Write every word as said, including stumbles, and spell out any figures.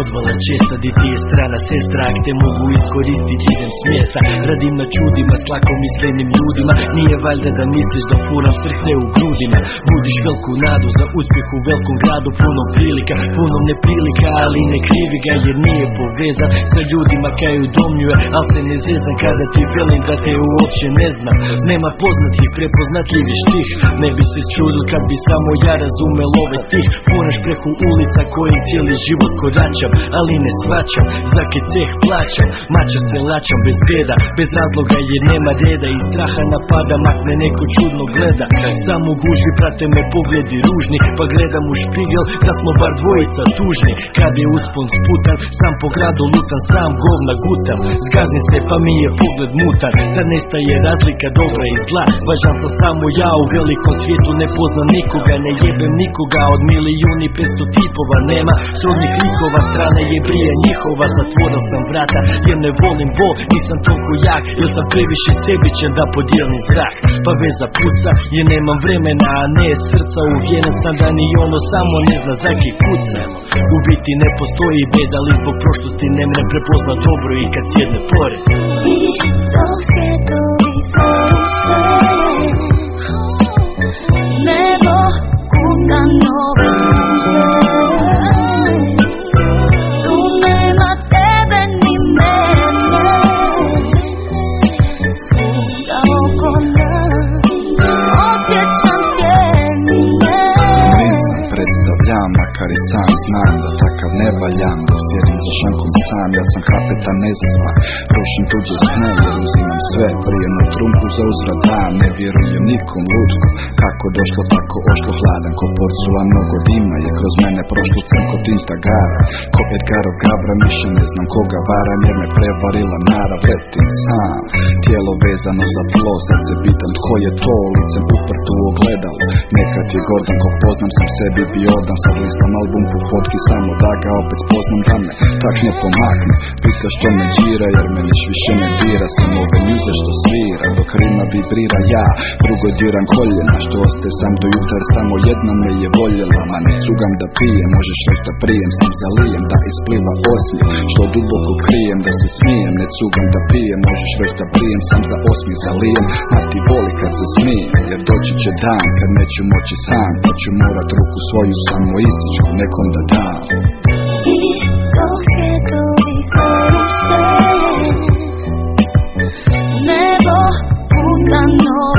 podvala česta, di ti je strana sestra, ak te mogu iskoristiti idem smjesa. Radim na čudima s lako mislenim ljudima, nije valjda da misliš da furam srce u grudima. Budiš velku nadu za uspjeh u velkom gradu, puno prilika, puno neprilika, ali ne krivi ga jer nije povezan sa ljudima kaj udomljuje, al se ne zezam kada ti velim da te uopće ne znam. Nema poznatih, prepoznatljivi štih, ne bi se čudil kad bi samo ja razumel ovaj stih. Funaš preko ulica kojim cijeli život koračam, ali ne svačam, zake ceh plaćam. Mača se lačam bez beda, bez razloga jer nema reda i straha napada, makne neko čudno gleda. Samo gužvi prate me pogledi ružni, pa gledam u špigel da smo bar dvojica tužni. Kad je uspon sputan, sam po gradu lutan, sam govna gutam. Zgazim se pa mi je pogled mutan, da nestaje razlika dobra i zla. Važan sam samo ja u velikom svijetu, ne poznam nikoga, ne jebem nikoga. Od milijuni petsto tipova nema srodnih likova, strane je brija njihova. Zatvoril sam vrata jer ne volim bol, nisam toliko jak jer sam previše sebičan da podijelim zrak. Pa veza puca jer nemam vremena, a ne srca. Uvjeren sam da ni ono samo ne zna zaki kuca. U biti ne postoji beda, ali zbog prošlosti ne mre prepozna dobro i kad sjedne pored. I dok svjetovi zoru sve, nebo kuda nove duše, tu nema tebe ni mene, svuda oko nas osjećam sjenine. Nisam predstavljam, makar i sam znam da takav ne valjam. Dok sjedim za šankom sam, ja sam kapetan nezaspan. Rušim tuđe sne jer uzimam sve, prijemnu trunku za uzvrat dam. Ne vjerujem nikom lutko, kako došlo tako ošlo, hladan ko porcula, mnogo dima je kroz mene prošlo, crko tinta gara. Ko Edgarov Gabra, miše ne znam koga varam jer me prevarila narav. Letim sam, tijelo vezano za tlo, sad se pitam tko je to, licem uprtu u ogledalo. Nekad je gordan ko poznam, sam sebi bio odan, sad listam album po fotki samo da ga opet spoznam, da me tak ne pomakne. Pita što me džira jer me niš više ne bira, sam ove mjuze što svira dok rima vibrira. Ja drugo diram koljena, što ostaje sam do jutra, samo jedna me je voljela. Ma ne cugam da pijem, možeš reći da prijem, sam zalijem da ispliva osmije što duboko krijem, da se smijem. Ne cugam da pijem, možeš reći da prijem, sam za osmi zalijem. Ma ti voli kad se smijem, jer doći će dan kad neću moći sam, pa ću morat ruku svoju samo ističku nekom da dam. I dok svjetovi zoru sve, nebo puta nove